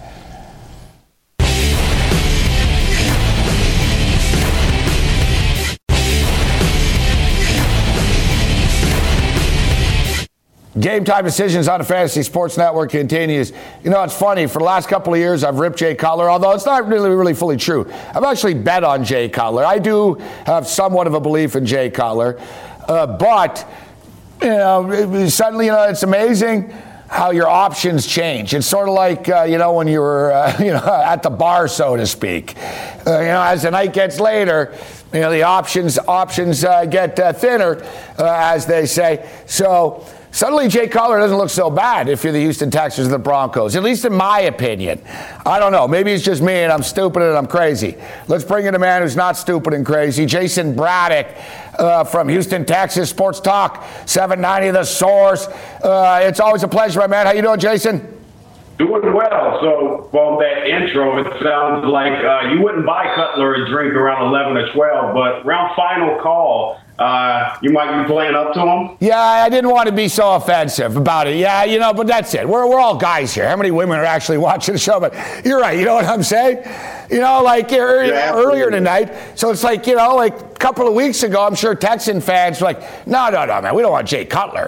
Game Time Decisions on the Fantasy Sports Network continues. You know, it's funny. For the last couple of years, I've ripped Jay Cutler, although it's not really, really fully true. I've actually bet on Jay Cutler. I do have somewhat of a belief in Jay Cutler. Uh, but, you know, suddenly, you know, it's amazing how your options change. It's sort of like, uh, you know, when you were, uh, you know, at the bar, so to speak. Uh, you know, as the night gets later, you know, the options options uh, get uh, thinner, uh, as they say. So suddenly Jay Cutler doesn't look so bad if you're the Houston Texans or the Broncos, at least in my opinion. I don't know. Maybe it's just me and I'm stupid and I'm crazy. Let's bring in a man who's not stupid and crazy, Jason Braddock uh, from Houston, Texas. Sports Talk, seven ninety The Source. Uh, it's always a pleasure, my man. How you doing, Jason? Doing well. So, from that intro, it sounds like uh, you wouldn't buy Cutler a drink around eleven or twelve, but around final call, uh, you might be playing up to him? Yeah, I didn't want to be so offensive about it. Yeah, you know, but that's it. We're we're all guys here. How many women are actually watching the show? But you're right. You know what I'm saying? You know, like earlier, yeah, earlier tonight. So it's like, you know, like a couple of weeks ago, I'm sure Texan fans were like, no, no, no, man, we don't want Jay Cutler.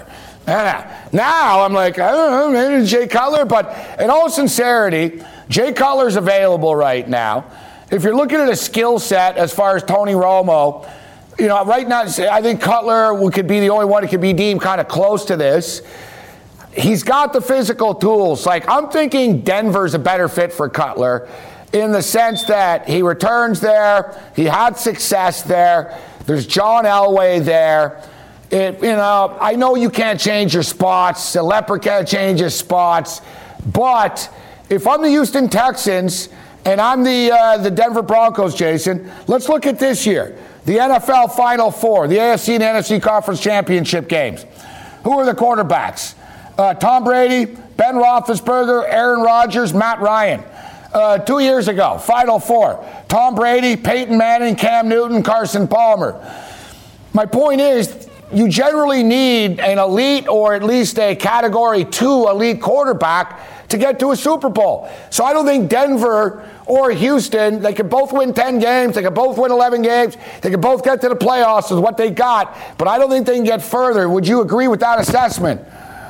Now I'm like, I don't know, maybe Jay Cutler, but in all sincerity, Jay Cutler's available right now. If you're looking at a skill set as far as Tony Romo, you know, right now I think Cutler could be the only one who could be deemed kind of close to this. He's got the physical tools. Like, I'm thinking Denver's a better fit for Cutler in the sense that he returns there, he had success there, there's John Elway there. It, you know, I know you can't change your spots. The leper can't change his spots. But if I'm the Houston Texans and I'm the uh, the Denver Broncos, Jason, let's look at this year. The N F L Final Four, the A F C and N F C Conference Championship games. Who are the quarterbacks? Uh, Tom Brady, Ben Roethlisberger, Aaron Rodgers, Matt Ryan. Uh, two years ago, Final Four. Tom Brady, Peyton Manning, Cam Newton, Carson Palmer. My point is, you generally need an elite or at least a category two elite quarterback to get to a Super Bowl. So I don't think Denver or Houston, they could both win ten games, they could both win eleven games, they could both get to the playoffs with what they got, but I don't think they can get further. Would you agree with that assessment?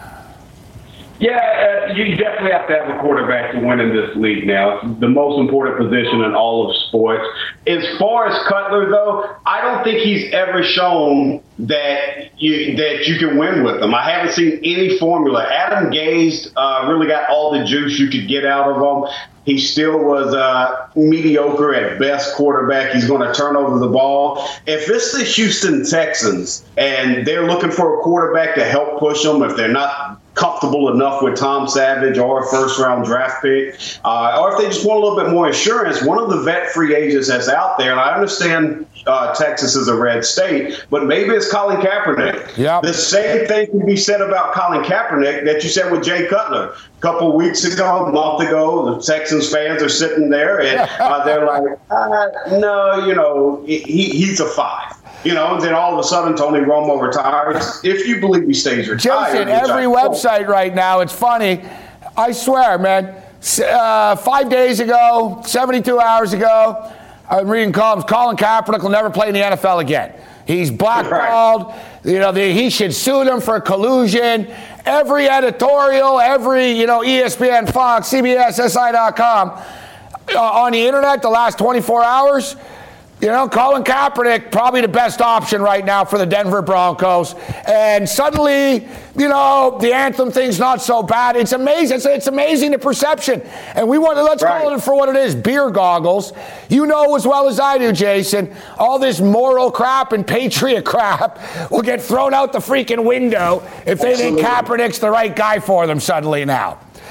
Yeah, uh, you definitely have to have a quarterback to win in this league now. It's the most important position in all of sports. As far as Cutler, though, I don't think he's ever shown that you that you can win with him. I haven't seen any formula. Adam Gase uh, really got all the juice you could get out of him. He still was uh, mediocre at best quarterback. He's going to turn over the ball. If it's the Houston Texans and they're looking for a quarterback to help push them, if they're not comfortable enough with Tom Savage or a first-round draft pick, uh, or if they just want a little bit more insurance, one of the vet free agents that's out there, and I understand uh, Texas is a red state, but maybe it's Colin Kaepernick. Yep. The same thing can be said about Colin Kaepernick that you said with Jay Cutler. A couple weeks ago, a month ago, the Texans fans are sitting there, and uh, they're like, uh, no, you know, he, he's a five. You know, and then all of a sudden Tony Romo retires. If you believe he stays retired. Jason, every website right now, it's funny. I swear, man, uh, five days ago, seventy-two hours ago, I'm reading columns. Colin Kaepernick will never play in the N F L again. He's blackballed. Right. You know, the, he should sue them for collusion. Every editorial, every, you know, E S P N, Fox, C B S, S I dot com, uh, on the internet the last twenty-four hours, you know, Colin Kaepernick, probably the best option right now for the Denver Broncos. And suddenly, you know, the anthem thing's not so bad. It's amazing. It's, it's amazing, the perception. And we want to, let's right. call it for what it is, beer goggles. You know as well as I do, Jason, all this moral crap and patriot crap will get thrown out the freaking window if they Absolutely. think Kaepernick's the right guy for them suddenly now.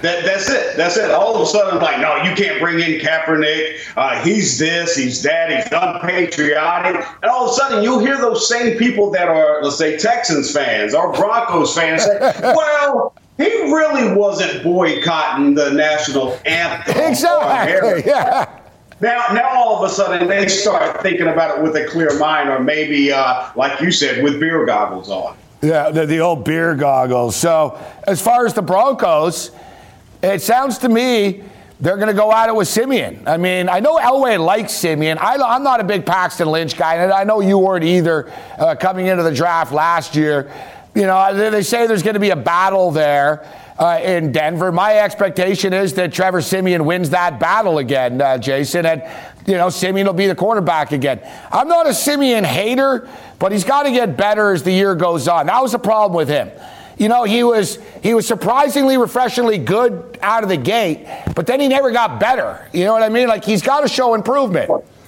That, that's it. That's it. All of a sudden, like, no, you can't bring in Kaepernick. Uh, he's this, he's that, he's unpatriotic. And all of a sudden, you'll hear those same people that are, let's say, Texans fans or Broncos fans say, well, he really wasn't boycotting the national anthem. Exactly, yeah. Now, now all of a sudden, they start thinking about it with a clear mind, or maybe, uh, like you said, with beer goggles on. Yeah, the, the old beer goggles. So as far as the Broncos, it sounds to me they're going to go at it with Simeon. I mean, I know Elway likes Simeon. I, I'm not a big Paxton Lynch guy, and I know you weren't either uh, coming into the draft last year. You know, they, they say there's going to be a battle there uh, in Denver. My expectation is that Trevor Simeon wins that battle again, uh, Jason, and, you know, Simeon will be the quarterback again. I'm not a Simeon hater, but he's got to get better as the year goes on. That was the problem with him. You know, he was he was surprisingly, refreshingly good out of the gate, but then he never got better. You know what I mean? Like, he's got to show improvement.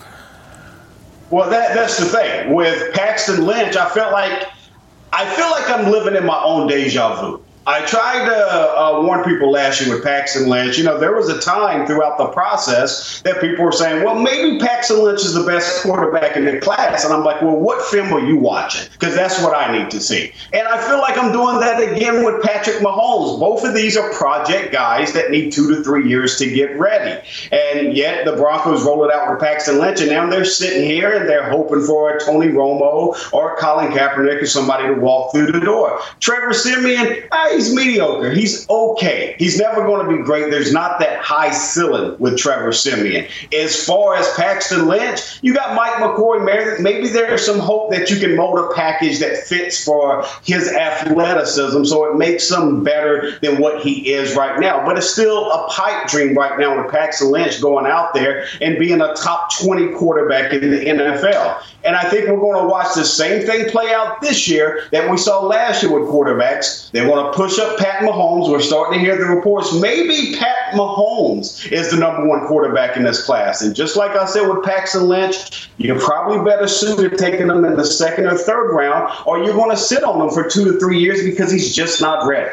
Well, that that's the thing. With Paxton Lynch, I felt like I feel like I'm living in my own deja vu. I tried to uh, warn people last year with Paxton Lynch. You know, there was a time throughout the process that people were saying, well, maybe Paxton Lynch is the best quarterback in the class. And I'm like, well, what film are you watching? Because that's what I need to see. And I feel like I'm doing that again with Patrick Mahomes. Both of these are project guys that need two to three years to get ready. And yet the Broncos roll it out with Paxton Lynch. And now they're sitting here and they're hoping for a Tony Romo or a Colin Kaepernick or somebody to walk through the door. Trevor Simeon, I He's mediocre. He's okay. He's never going to be great. There's not that high ceiling with Trevor Simeon. As far as Paxton Lynch, you got Mike McCoy. Maybe there's some hope that you can mold a package that fits for his athleticism so it makes him better than what he is right now. But it's still a pipe dream right now with Paxton Lynch going out there and being a top twenty quarterback in the N F L. And I think we're going to watch the same thing play out this year that we saw last year with quarterbacks. They want to push up Pat Mahomes. We're starting to hear the reports. Maybe Pat Mahomes is the number one quarterback in this class. And just like I said with Paxton Lynch, you're probably better suited taking him in the second or third round, or you're going to sit on him for two to three years because he's just not ready.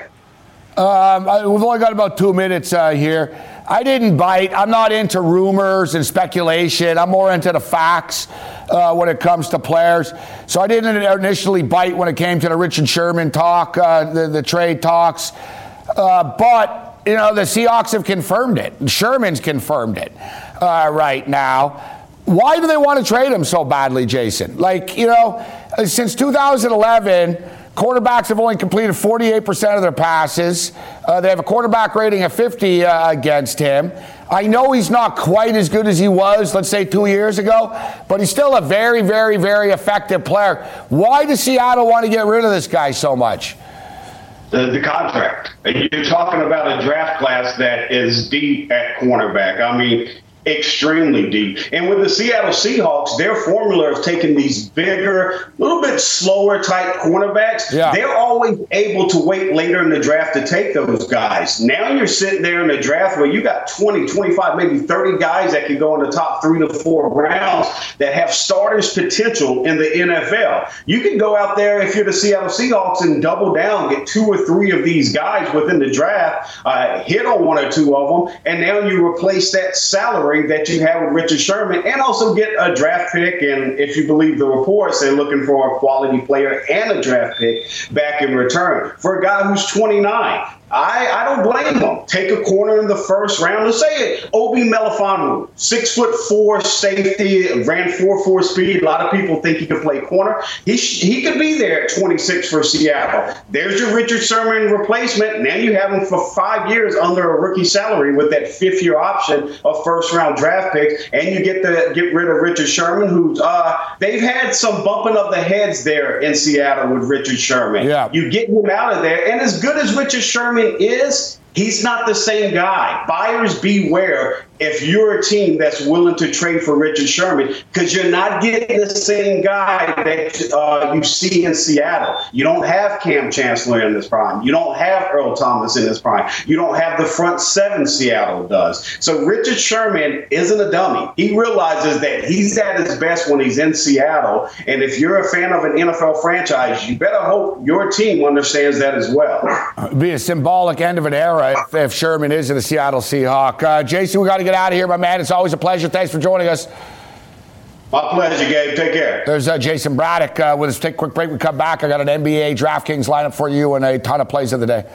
Um, I, we've only got about two minutes uh, here. I didn't bite. I'm not into rumors and speculation. I'm more into the facts uh, when it comes to players. So I didn't initially bite when it came to the Richard Sherman talk, uh, the, the trade talks. Uh, but, you know, the Seahawks have confirmed it. Sherman's confirmed it uh, right now. Why do they want to trade him so badly, Jason? Like, you know, since two thousand eleven, quarterbacks have only completed forty-eight percent of their passes. Uh, they have a quarterback rating of fifty uh, against him. I know he's not quite as good as he was, let's say, two years ago, but he's still a very, very, very effective player. Why does Seattle want to get rid of this guy so much? The, the contract. You're talking about a draft class that is deep at cornerback. I mean, extremely deep. And with the Seattle Seahawks, their formula of taking these bigger, a little bit slower type cornerbacks, yeah. they're always able to wait later in the draft to take those guys. Now you're sitting there in the draft where you got twenty, twenty-five, maybe thirty guys that can go in the top three to four rounds that have starters potential in the N F L. You can go out there if you're the Seattle Seahawks and double down, get two or three of these guys within the draft, uh, hit on one or two of them, and now you replace that salary that you have with Richard Sherman and also get a draft pick. And if you believe the reports, they're looking for a quality player and a draft pick back in return. For a guy who's twenty-nine, I, I don't blame him. Take a corner in the first round. Let's say it. Obi Melifonwu, six foot four safety, ran four four speed. A lot of people think he could play corner. He sh- he could be there at twenty-six for Seattle. There's your Richard Sherman replacement. Now you have him for five years under a rookie salary with that fifth year option of first round draft picks, and you get the get rid of Richard Sherman, who's uh they've had some bumping of the heads there in Seattle with Richard Sherman. Yeah. You get him out of there, and as good as Richard Sherman is, he's not the same guy. Buyers beware. if you're a team that's willing to trade for Richard Sherman, because you're not getting the same guy that uh, you see in Seattle. You don't have Cam Chancellor in this prime. You don't have Earl Thomas in this prime. You don't have the front seven Seattle does. So Richard Sherman isn't a dummy. He realizes that he's at his best when he's in Seattle. And if you're a fan of an N F L franchise, you better hope your team understands that as well. It'd be a symbolic end of an era if, if Sherman is in the Seattle Seahawk. Uh, Jason, we got to get out of here, my man. It's always a pleasure. Thanks for joining us. My pleasure, Gabe. Take care. There's uh, Jason Braddock. Uh, with us, take a quick break. We come back. I got an N B A DraftKings lineup for you and a ton of plays of the day.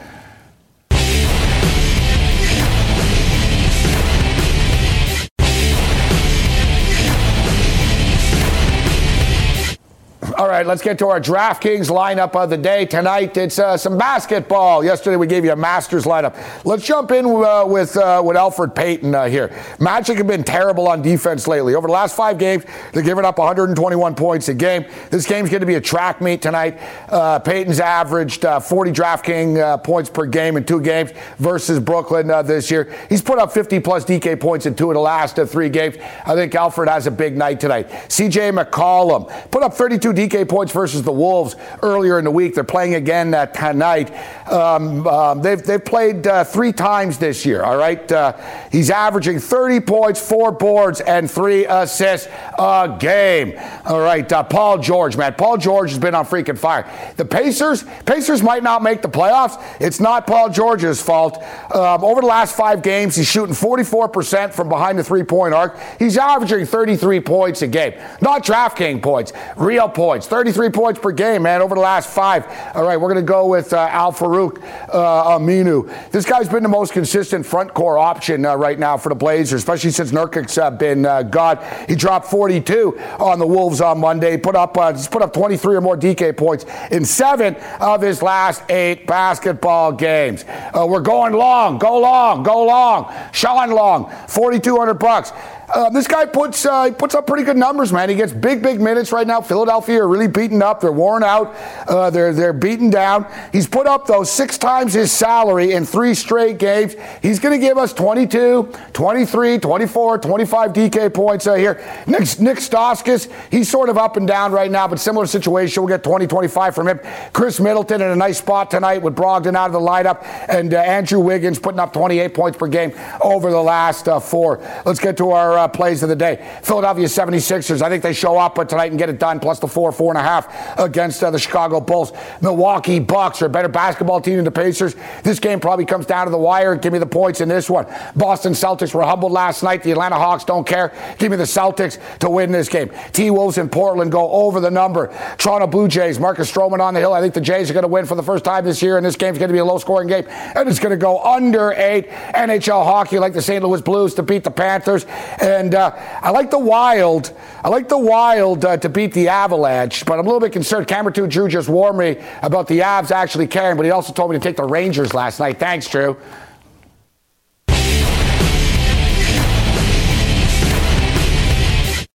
All right, let's get to our DraftKings lineup of the day. Tonight, it's uh, some basketball. Yesterday, we gave you a Masters lineup. Let's jump in uh, with uh, with Elfrid Payton uh, here. Magic have been terrible on defense lately. Over the last five games, they're giving up one hundred twenty-one points a game. This game's going to be a track meet tonight. Uh, Payton's averaged uh, forty DraftKings uh, points per game in two games versus Brooklyn uh, this year. He's put up fifty-plus D K points in two of the last uh, three games. I think Elfrid has a big night tonight. C J McCollum put up thirty-two D K points versus the Wolves earlier in the week. They're playing again uh, tonight. Um, um, they've they've played uh, three times this year. All right, uh, he's averaging thirty points, four boards, and three assists a game. All right, uh, Paul George, man, Paul George has been on freaking fire. The Pacers, Pacers might not make the playoffs. It's not Paul George's fault. Um, over the last five games, he's shooting forty-four percent from behind the three-point arc. He's averaging thirty-three points a game, not DraftKings points, real points. thirty-three points per game, man, over the last five. All right, we're going to go with uh, Al-Farouq uh, Aminu. This guy's been the most consistent front court option uh, right now for the Blazers, especially since Nurkic's uh, been uh, gone. He dropped forty-two on the Wolves on Monday. He put up, uh, he's put up twenty-three or more D K points in seven of his last eight basketball games. Uh, we're going long. Go long. Go long. Sean Long, forty-two hundred bucks. Uh, this guy puts uh, he puts up pretty good numbers, man. He gets big, big minutes right now. Philadelphia are really beaten up. They're worn out. Uh, they're they're beaten down. He's put up, though, six times his salary in three straight games. He's going to give us twenty-two, twenty-three, twenty-four, twenty-five D K points uh, here. Nick, Nick Stauskas, he's sort of up and down right now, but similar situation. We'll get twenty, twenty-five from him. Chris Middleton in a nice spot tonight with Brogdon out of the lineup, and uh, Andrew Wiggins putting up twenty-eight points per game over the last uh, four. Let's get to our Uh, plays of the day. Philadelphia seventy-sixers, I think they show up tonight and get it done, plus the four, four and a half against uh, the Chicago Bulls. Milwaukee Bucks are a better basketball team than the Pacers. This game probably comes down to the wire. Give me the points in this one. Boston Celtics were humbled last night. The Atlanta Hawks don't care. Give me the Celtics to win this game. T-Wolves in Portland go over the number. Toronto Blue Jays, Marcus Stroman on the hill. I think the Jays are going to win for the first time this year, and this game's going to be a low-scoring game, and it's going to go under eight. N H L hockey, like the Saint Louis Blues to beat the Panthers, and uh, I like the Wild. I like the Wild uh, to beat the Avalanche, but I'm a little bit concerned. Cameron two Drew just warned me about the Avs actually carrying, but he also told me to take the Rangers last night. Thanks, Drew.